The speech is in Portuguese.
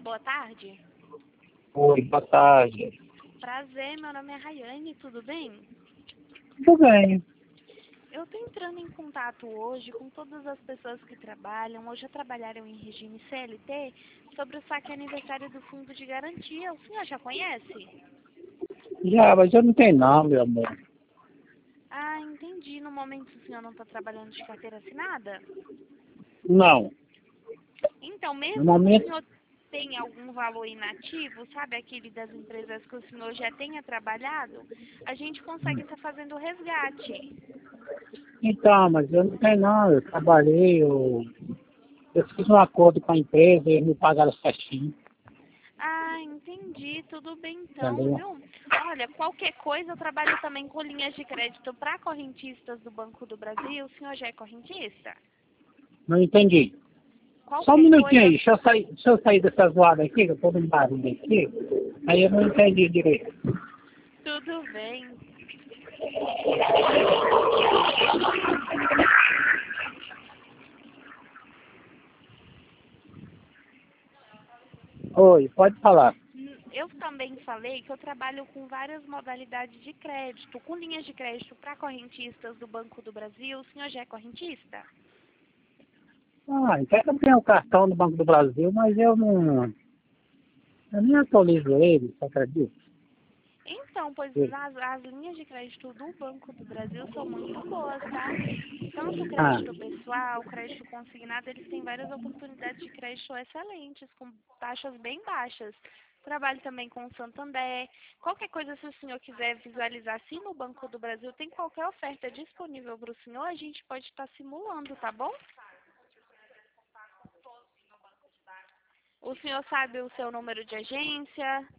boa tarde. Oi, boa tarde. Prazer, meu nome é Rayane, tudo bem? Tudo bem. Eu estou entrando em contato hoje com todas as pessoas que trabalham ou já trabalharam em regime CLT sobre o saque aniversário do Fundo de Garantia. O senhor já conhece? Já, mas eu não tenho não, meu amor. Ah, entendi. No momento o senhor não está trabalhando de carteira assinada? Não. Então, No mesmo que o momento, senhor tenha algum valor inativo, sabe aquele das empresas que o senhor já tenha trabalhado, a gente consegue estar fazendo o resgate. então, mas eu não tenho não. Eu trabalhei, eu fiz um acordo com a empresa e eles me pagaram certinho. Ah, entendi. Tudo bem então, Entendeu? viu? Olha, qualquer coisa, eu trabalho também com linhas de crédito para correntistas do Banco do Brasil. O senhor já é correntista? Não entendi. Só um Qualquer minutinho coisa, aí. Deixa eu sair dessa zoada aqui, que eu tô no barulho aqui. Aí eu não entendi direito. tudo bem. Oi, pode falar. Eu também falei que eu trabalho com várias modalidades de crédito, com linhas de crédito para correntistas do Banco do Brasil. O senhor já é correntista? Ah, então eu tenho o cartão do Banco do Brasil, mas eu nem atualizo ele, você acredita? Então, pois as linhas de crédito do Banco do Brasil são muito boas, tá? Tanto Ah, crédito pessoal, crédito consignado, eles têm várias oportunidades de crédito excelentes, com taxas bem baixas. Trabalho também com o Santander. Qualquer coisa, se o senhor quiser visualizar assim no Banco do Brasil, tem qualquer oferta disponível para o senhor, a gente pode estar simulando, tá bom? O senhor sabe o seu número de agência?